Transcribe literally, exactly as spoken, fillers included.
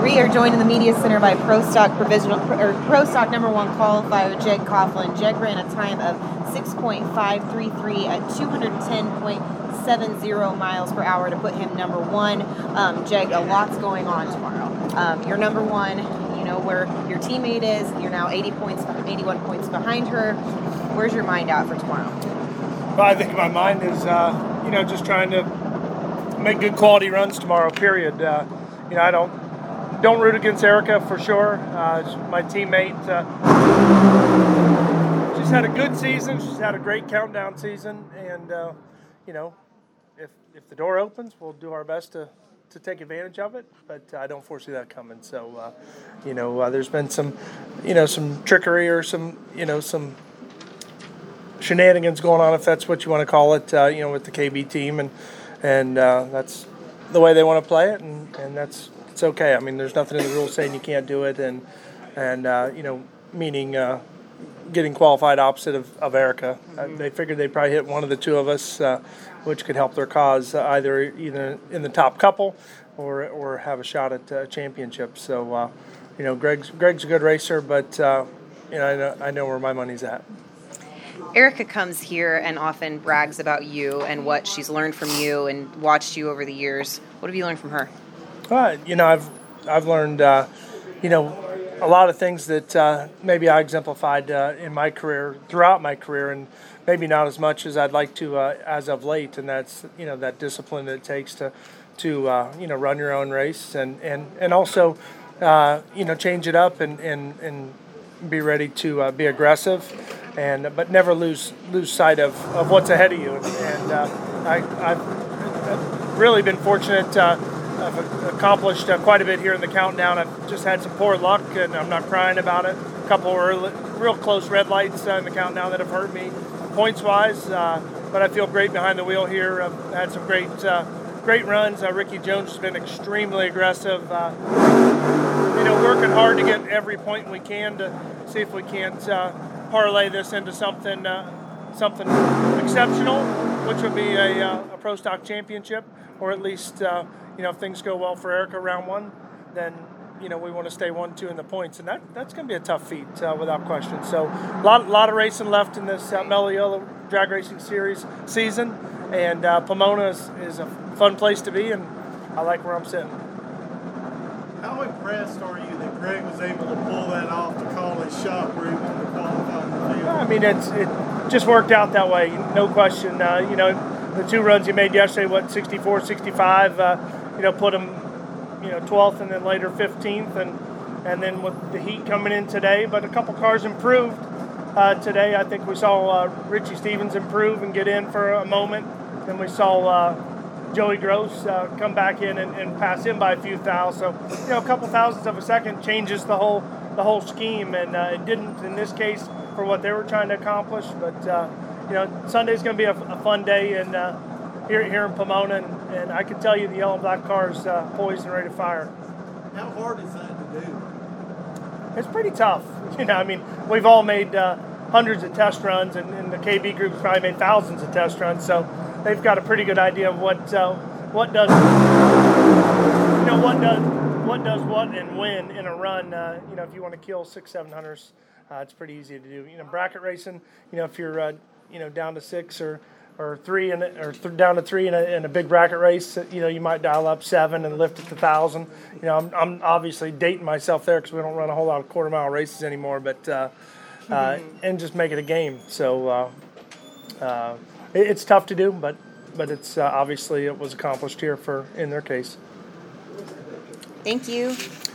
We are joined in the media center by Pro Stock provisional or Pro Stock number one qualifier Jeg Coughlin. Jeg ran a time of six point five three three at two hundred ten point seven zero miles per hour to put him number one. Um, Jeg, a lot's going on tomorrow. Um, you're number one. You know where your teammate is. You're now eighty points, eighty-one points behind her. Where's your mind at for tomorrow? Well, I think my mind is, uh, you know, just trying to make good quality runs tomorrow. Period. Uh, you know, I don't. Don't root against Erica for sure. Uh, she's my teammate. Uh, she's had a good season. She's had a great countdown season, and uh, you know, if if the door opens, we'll do our best to, to take advantage of it. But I don't foresee that coming. So, uh, you know, uh, there's been some, you know, some trickery or some, you know, some shenanigans going on, if that's what you want to call it. Uh, you know, with the K B team, and and uh, that's the way they want to play it, and, and that's. It's okay. I mean, there's nothing in the rules saying you can't do it, and and uh, you know, meaning uh, getting qualified opposite of, of Erica. Uh, they figured they'd probably hit one of the two of us, uh, which could help their cause uh, either either in the top couple or or have a shot at a championship. So, uh, you know, Greg's Greg's a good racer, but uh, you know, I know I know where my money's at. Erica comes here and often brags about you and what she's learned from you and watched you over the years. What have you learned from her? Uh, you know, I've I've learned, uh, you know, a lot of things that uh, maybe I exemplified uh, in my career, throughout my career, and maybe not as much as I'd like to uh, as of late. And that's, you know, that discipline that it takes to, to uh, you know, run your own race and and and also, uh, you know, change it up and and, and be ready to uh, be aggressive, and but never lose lose sight of, of what's ahead of you. And, and uh, I, I've really been fortunate. Uh, I've accomplished uh, quite a bit here in the countdown. I've just had some poor luck, and I'm not crying about it. A couple of early, real close red lights uh, in the countdown that have hurt me points-wise, uh, but I feel great behind the wheel here. I've had some great uh, great runs. Uh, Ricky Jones has been extremely aggressive. Uh, you know, working hard to get every point we can to see if we can't uh, parlay this into something uh, something exceptional, which would be a, uh, a Pro Stock championship, or at least uh, you know, if things go well for Erica round one, then, you know, we want to stay one, two in the points. And that, that's going to be a tough feat, uh, without question. So a lot, lot of racing left in this uh, Mello Drag Racing Series season. And uh, Pomona is, is a fun place to be, and I like where I'm sitting. How impressed are you that Greg was able to pull that off to call his shot where he wanted to qualify in the field? I mean, it's, it just worked out that way, no question. Uh, you know, the two runs he made yesterday, what, sixty-four, sixty-five, uh, you know, put him, you know, twelfth and then later fifteenth, and and then with the heat coming in today, but a couple cars improved uh, today. I think we saw uh, Richie Stevens improve and get in for a moment. Then we saw uh, Joey Gross uh, come back in and, and pass him by a few thousands. So, you know, a couple thousandths of a second changes the whole the whole scheme, and uh, it didn't in this case for what they were trying to accomplish. But uh, you know, Sunday's going to be a, a fun day, and. Uh, Here, here in Pomona, and, and I can tell you the yellow and black car is uh, poised and ready to fire. How hard is that to do? It's pretty tough. You know, I mean, we've all made uh, hundreds of test runs, and, and the K B group's probably made thousands of test runs, so they've got a pretty good idea of what uh, what does you know what does what does what and when in a run. Uh, you know, if you want to kill six, seven hunters, uh, it's pretty easy to do. You know, bracket racing. You know, if you're uh, you know down to six or or three in a, or th- down to three in a, in a big bracket race, you know, you might dial up seven and lift it to thousand. You know, I'm, I'm obviously dating myself there because we don't run a whole lot of quarter mile races anymore, but uh, uh, and just make it a game. So uh, uh, it, it's tough to do, but but it's uh, obviously it was accomplished here for in their case. Thank you.